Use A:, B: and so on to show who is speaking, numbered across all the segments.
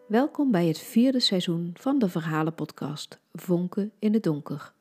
A: Welkom bij het 4e seizoen van de verhalenpodcast Vonken in het Donker.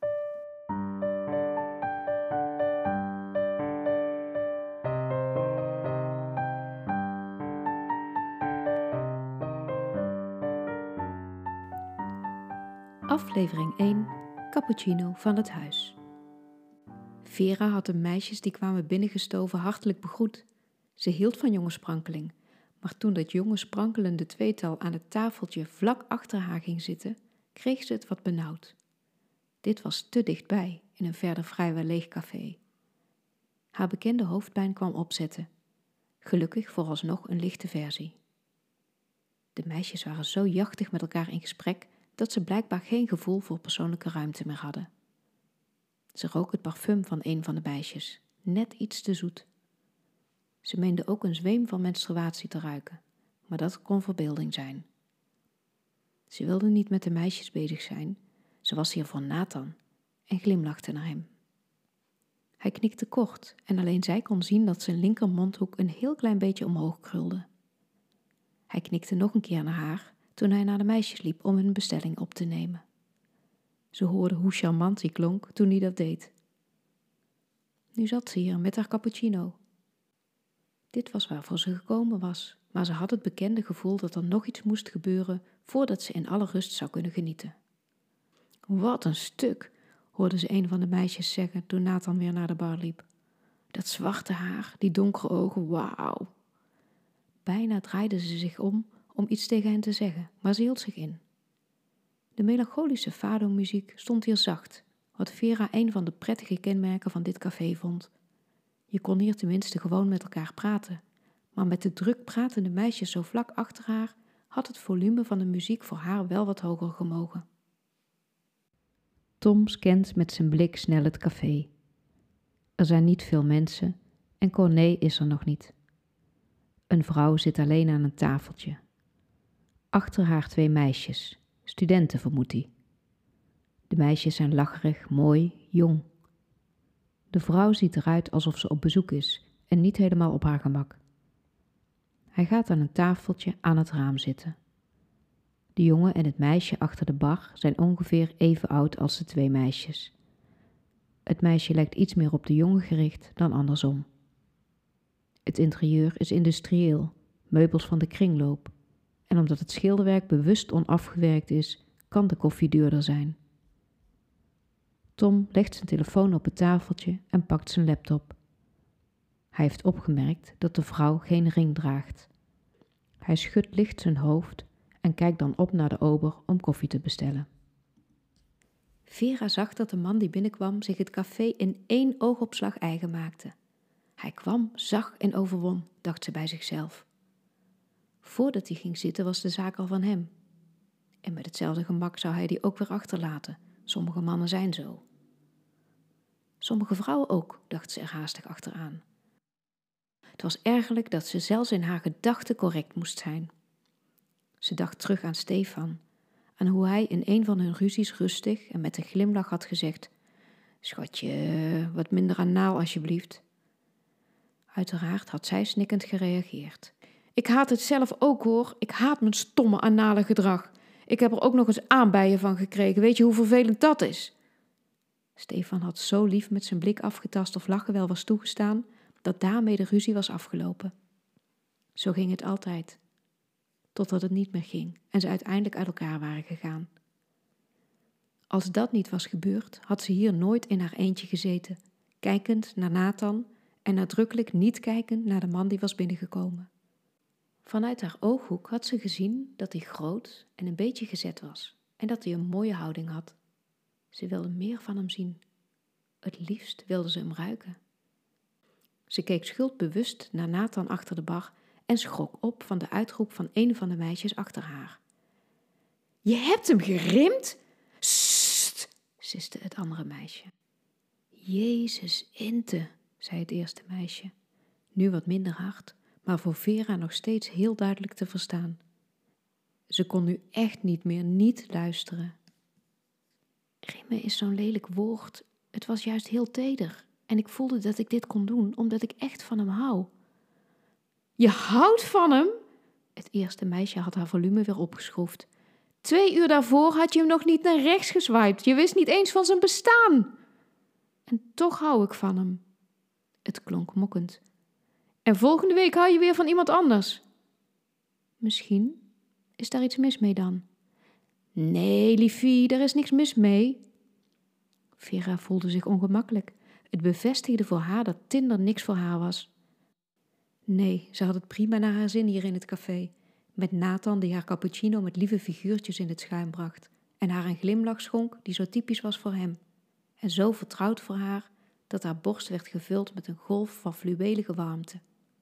A: Aflevering 1, Cappuccino van het huis. Vera had de meisjes die kwamen binnengestoven hartelijk begroet. Ze hield van jonge Sprankeling, maar toen dat jonge sprankelende tweetal aan het tafeltje vlak achter haar ging zitten, kreeg ze het wat benauwd. Dit was te dichtbij in een verder vrijwel leeg café. Haar bekende hoofdpijn kwam opzetten. Gelukkig vooralsnog een lichte versie. De meisjes waren zo jachtig met elkaar in gesprek dat ze blijkbaar geen gevoel voor persoonlijke ruimte meer hadden. Ze rook het parfum van een van de meisjes, net iets te zoet. Ze meende ook een zweem van menstruatie te ruiken, maar dat kon verbeelding zijn. Ze wilde niet met de meisjes bezig zijn, ze was hier voor Nathan en glimlachte naar hem. Hij knikte kort en alleen zij kon zien dat zijn linkermondhoek een heel klein beetje omhoog krulde. Hij knikte nog een keer naar haar toen hij naar de meisjes liep om hun bestelling op te nemen. Ze hoorde hoe charmant hij klonk toen hij dat deed. Nu zat ze hier met haar cappuccino. Dit was waarvoor ze gekomen was, maar ze had het bekende gevoel dat er nog iets moest gebeuren voordat ze in alle rust zou kunnen genieten. Wat een stuk, hoorde ze een van de meisjes zeggen toen Nathan weer naar de bar liep. Dat zwarte haar, die donkere ogen, wauw. Bijna draaide ze zich om iets tegen hen te zeggen, maar ze hield zich in. De melancholische fado-muziek stond hier zacht, wat Vera een van de prettige kenmerken van dit café vond. Je kon hier tenminste gewoon met elkaar praten, maar met de druk pratende meisjes zo vlak achter haar had het volume van de muziek voor haar wel wat hoger gemogen. Tom scant met zijn blik snel het café. Er zijn niet veel mensen en Corné is er nog niet. Een vrouw zit alleen aan een tafeltje. Achter haar 2 meisjes, studenten vermoedt hij. De meisjes zijn lacherig, mooi, jong. De vrouw ziet eruit alsof ze op bezoek is en niet helemaal op haar gemak. Hij gaat aan een tafeltje aan het raam zitten. De jongen en het meisje achter de bar zijn ongeveer even oud als de 2 meisjes. Het meisje lijkt iets meer op de jongen gericht dan andersom. Het interieur is industrieel, meubels van de kringloop. En omdat het schilderwerk bewust onafgewerkt is, kan de koffie duurder zijn. Tom legt zijn telefoon op het tafeltje en pakt zijn laptop. Hij heeft opgemerkt dat de vrouw geen ring draagt. Hij schudt licht zijn hoofd en kijkt dan op naar de ober om koffie te bestellen. Vera zag dat de man die binnenkwam zich het café in 1 oogopslag eigen maakte. Hij kwam, zag en overwon, dacht ze bij zichzelf. Voordat hij ging zitten was de zaak al van hem. En met hetzelfde gemak zou hij die ook weer achterlaten. Sommige mannen zijn zo. Sommige vrouwen ook, dacht ze er haastig achteraan. Het was ergerlijk dat ze zelfs in haar gedachten correct moest zijn. Ze dacht terug aan Stefan, aan hoe hij in een van hun ruzies rustig en met een glimlach had gezegd: Schatje, wat minder anaal alsjeblieft. Uiteraard had zij snikkend gereageerd. Ik haat het zelf ook hoor, ik haat mijn stomme anale gedrag. Ik heb er ook nog eens aanbijen van gekregen, weet je hoe vervelend dat is? Stefan had zo lief met zijn blik afgetast of lachen wel was toegestaan, dat daarmee de ruzie was afgelopen. Zo ging het altijd. Totdat het niet meer ging en ze uiteindelijk uit elkaar waren gegaan. Als dat niet was gebeurd, had ze hier nooit in haar eentje gezeten, kijkend naar Nathan en nadrukkelijk niet kijkend naar de man die was binnengekomen. Vanuit haar ooghoek had ze gezien dat hij groot en een beetje gezet was en dat hij een mooie houding had. Ze wilde meer van hem zien. Het liefst wilde ze hem ruiken. Ze keek schuldbewust naar Nathan achter de bar en schrok op van de uitroep van een van de meisjes achter haar. Je hebt hem gerimd? Sst, siste het andere meisje. Jezus, Inte, zei het eerste meisje, nu wat minder hard, maar voor Vera nog steeds heel duidelijk te verstaan. Ze kon nu echt niet meer niet luisteren. Rimmen is zo'n lelijk woord. Het was juist heel teder. En ik voelde dat ik dit kon doen, omdat ik echt van hem hou. Je houdt van hem? Het eerste meisje had haar volume weer opgeschroefd. 2 uur daarvoor had je hem nog niet naar rechts geswiped. Je wist niet eens van zijn bestaan. En toch hou ik van hem. Het klonk mokkend. En volgende week hou je weer van iemand anders. Misschien. Is daar iets mis mee dan? Nee, liefie, daar is niks mis mee. Vera voelde zich ongemakkelijk. Het bevestigde voor haar dat Tinder niks voor haar was. Nee, ze had het prima naar haar zin hier in het café. Met Nathan die haar cappuccino met lieve figuurtjes in het schuim bracht. En haar een glimlach schonk die zo typisch was voor hem. En zo vertrouwd voor haar dat haar borst werd gevuld met een golf van fluwelige warmte.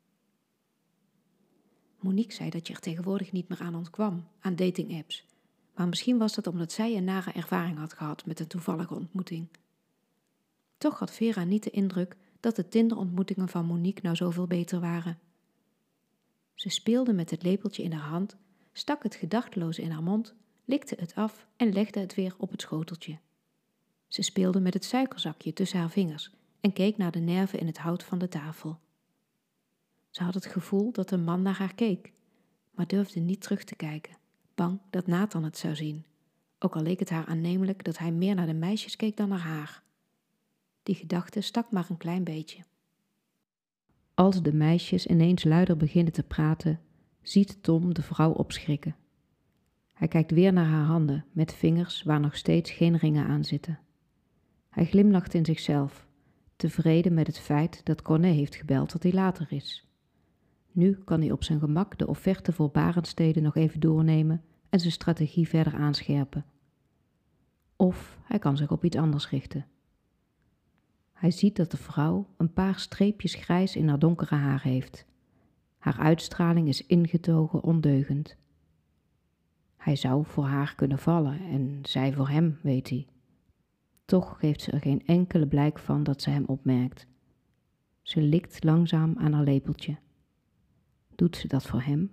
A: Monique zei dat je er tegenwoordig niet meer aan ontkwam, aan datingapps. Maar misschien was dat omdat zij een nare ervaring had gehad met een toevallige ontmoeting. Toch had Vera niet de indruk dat de Tinder-ontmoetingen van Monique nou zoveel beter waren. Ze speelde met het lepeltje in haar hand, stak het gedachteloos in haar mond, likte het af en legde het weer op het schoteltje. Ze speelde met het suikerzakje tussen haar vingers en keek naar de nerven in het hout van de tafel. Ze had het gevoel dat een man naar haar keek, maar durfde niet terug te kijken, bang dat Nathan het zou zien, ook al leek het haar aannemelijk dat hij meer naar de meisjes keek dan naar haar. Die gedachte stak maar een klein beetje. Als de meisjes ineens luider beginnen te praten, ziet Tom de vrouw opschrikken. Hij kijkt weer naar haar handen met vingers waar nog steeds geen ringen aan zitten. Hij glimlacht in zichzelf, tevreden met het feit dat Corné heeft gebeld dat hij later is. Nu kan hij op zijn gemak de offerte voor Barendstede nog even doornemen en zijn strategie verder aanscherpen. Of hij kan zich op iets anders richten. Hij ziet dat de vrouw een paar streepjes grijs in haar donkere haar heeft. Haar uitstraling is ingetogen ondeugend. Hij zou voor haar kunnen vallen en zij voor hem, weet hij. Toch geeft ze er geen enkele blijk van dat ze hem opmerkt. Ze likt langzaam aan haar lepeltje. Doet ze dat voor hem?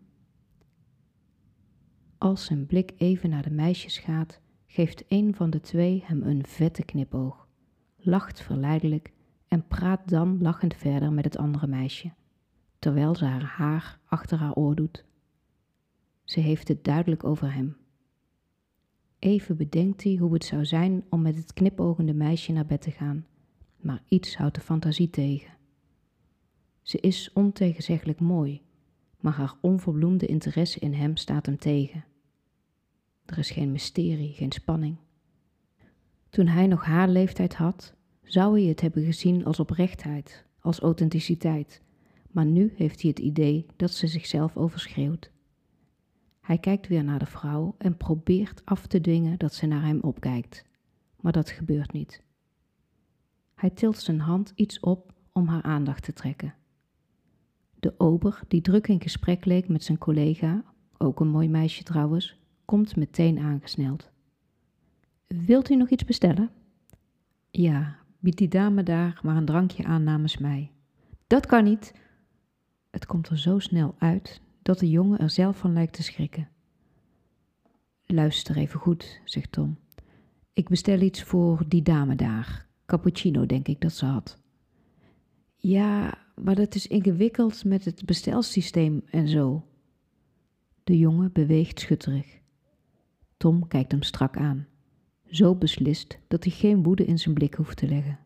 A: Als zijn blik even naar de meisjes gaat, geeft een van de twee hem een vette knipoog, lacht verleidelijk en praat dan lachend verder met het andere meisje, terwijl ze haar haar achter haar oor doet. Ze heeft het duidelijk over hem. Even bedenkt hij hoe het zou zijn om met het knipogende meisje naar bed te gaan, maar iets houdt de fantasie tegen. Ze is ontegenzeggelijk mooi, maar haar onverbloemde interesse in hem staat hem tegen. Er is geen mysterie, geen spanning. Toen hij nog haar leeftijd had, zou hij het hebben gezien als oprechtheid, als authenticiteit, maar nu heeft hij het idee dat ze zichzelf overschreeuwt. Hij kijkt weer naar de vrouw en probeert af te dwingen dat ze naar hem opkijkt, maar dat gebeurt niet. Hij tilt zijn hand iets op om haar aandacht te trekken. De ober, die druk in gesprek leek met zijn collega, ook een mooi meisje trouwens, komt meteen aangesneld. Wilt u nog iets bestellen? Ja, biedt die dame daar maar een drankje aan namens mij. Dat kan niet. Het komt er zo snel uit dat de jongen er zelf van lijkt te schrikken. Luister even goed, zegt Tom. Ik bestel iets voor die dame daar. Cappuccino, denk ik dat ze had. Ja, maar dat is ingewikkeld met het bestelsysteem en zo. De jongen beweegt schutterig. Tom kijkt hem strak aan, zo beslist dat hij geen woede in zijn blik hoeft te leggen.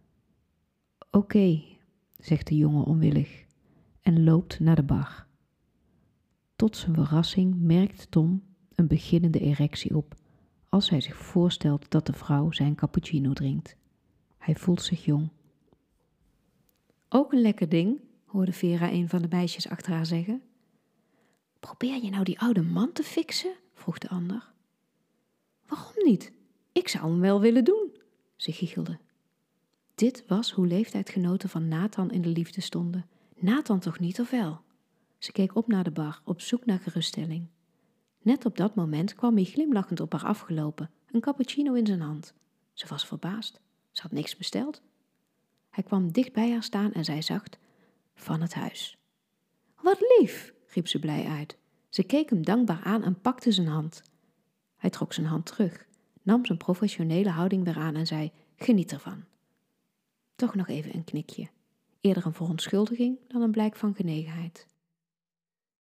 A: Oké, zegt de jongen onwillig en loopt naar de bar. Tot zijn verrassing merkt Tom een beginnende erectie op als hij zich voorstelt dat de vrouw zijn cappuccino drinkt. Hij voelt zich jong. Ook een lekker ding, hoorde Vera een van de meisjes achter haar zeggen. Probeer je nou die oude man te fixen? Vroeg de ander. Waarom niet? Ik zou hem wel willen doen, ze giechelde. Dit was hoe leeftijdgenoten van Nathan in de liefde stonden. Nathan toch niet, of wel? Ze keek op naar de bar, op zoek naar geruststelling. Net op dat moment kwam hij glimlachend op haar afgelopen, een cappuccino in zijn hand. Ze was verbaasd. Ze had niks besteld. Hij kwam dicht bij haar staan en zei zacht, van het huis. Wat lief, riep ze blij uit. Ze keek hem dankbaar aan en pakte zijn hand. Hij trok zijn hand terug, nam zijn professionele houding weer aan en zei, geniet ervan. Toch nog even een knikje. Eerder een verontschuldiging dan een blijk van genegenheid.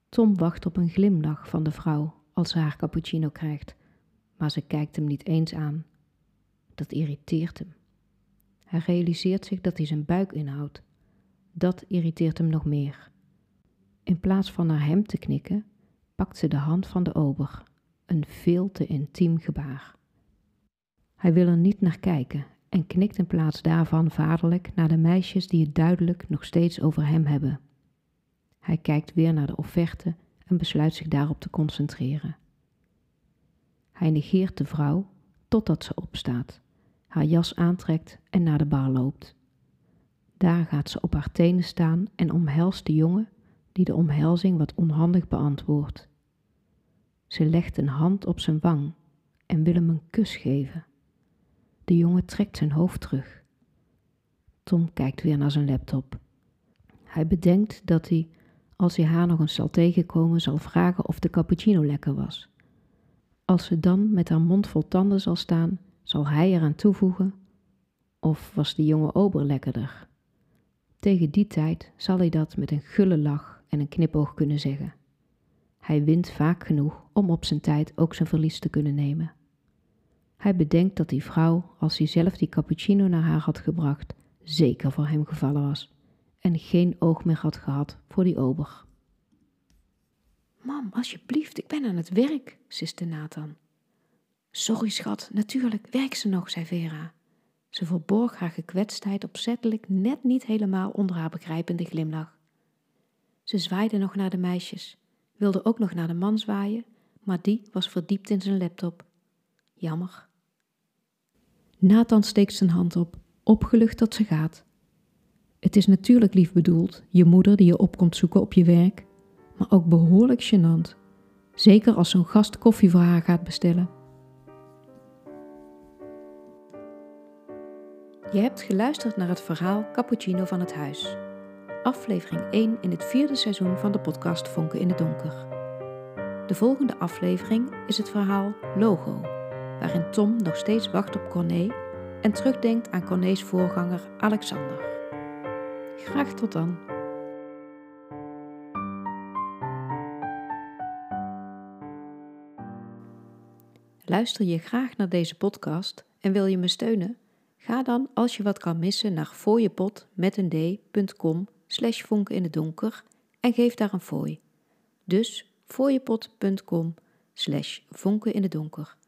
A: Tom wacht op een glimlach van de vrouw als ze haar cappuccino krijgt, maar ze kijkt hem niet eens aan. Dat irriteert hem. Hij realiseert zich dat hij zijn buik inhoudt. Dat irriteert hem nog meer. In plaats van naar hem te knikken, pakt ze de hand van de ober. Een veel te intiem gebaar. Hij wil er niet naar kijken en knikt in plaats daarvan vaderlijk naar de meisjes die het duidelijk nog steeds over hem hebben. Hij kijkt weer naar de offerte en besluit zich daarop te concentreren. Hij negeert de vrouw totdat ze opstaat, haar jas aantrekt en naar de bar loopt. Daar gaat ze op haar tenen staan en omhelst de jongen die de omhelzing wat onhandig beantwoordt. Ze legt een hand op zijn wang en wil hem een kus geven. De jongen trekt zijn hoofd terug. Tom kijkt weer naar zijn laptop. Hij bedenkt dat hij, als hij haar nog eens zal tegenkomen, zal vragen of de cappuccino lekker was. Als ze dan met haar mond vol tanden zal staan, zal hij eraan toevoegen: of was de jonge ober lekkerder? Tegen die tijd zal hij dat met een gulle lach en een knipoog kunnen zeggen. Hij wint vaak genoeg om op zijn tijd ook zijn verlies te kunnen nemen. Hij bedenkt dat die vrouw, als hij zelf die cappuccino naar haar had gebracht, zeker voor hem gevallen was en geen oog meer had gehad voor die ober.
B: Mam, alsjeblieft, ik ben aan het werk, siste Nathan. Sorry schat, natuurlijk, werk ze nog, zei Vera. Ze verborg haar gekwetstheid opzettelijk net niet helemaal onder haar begrijpende glimlach. Ze zwaaide nog naar de meisjes, wilde ook nog naar de man zwaaien, maar die was verdiept in zijn laptop. Jammer.
A: Nathan steekt zijn hand op, opgelucht dat ze gaat. Het is natuurlijk lief bedoeld, je moeder die je op komt zoeken op je werk, maar ook behoorlijk gênant. Zeker als zo'n gast koffie voor haar gaat bestellen. Je hebt geluisterd naar het verhaal Cappuccino van het Huis. Aflevering 1 in het 4e seizoen van de podcast Vonken in het Donker. De volgende aflevering is het verhaal Logo, waarin Tom nog steeds wacht op Corné en terugdenkt aan Corné's voorganger Alexander. Graag tot dan. Luister je graag naar deze podcast en wil je me steunen? Ga dan, als je wat kan missen, naar fooiepot.com/vonken in het donker en geef daar een fooi. Dus fooiepot.com/vonken in het donker.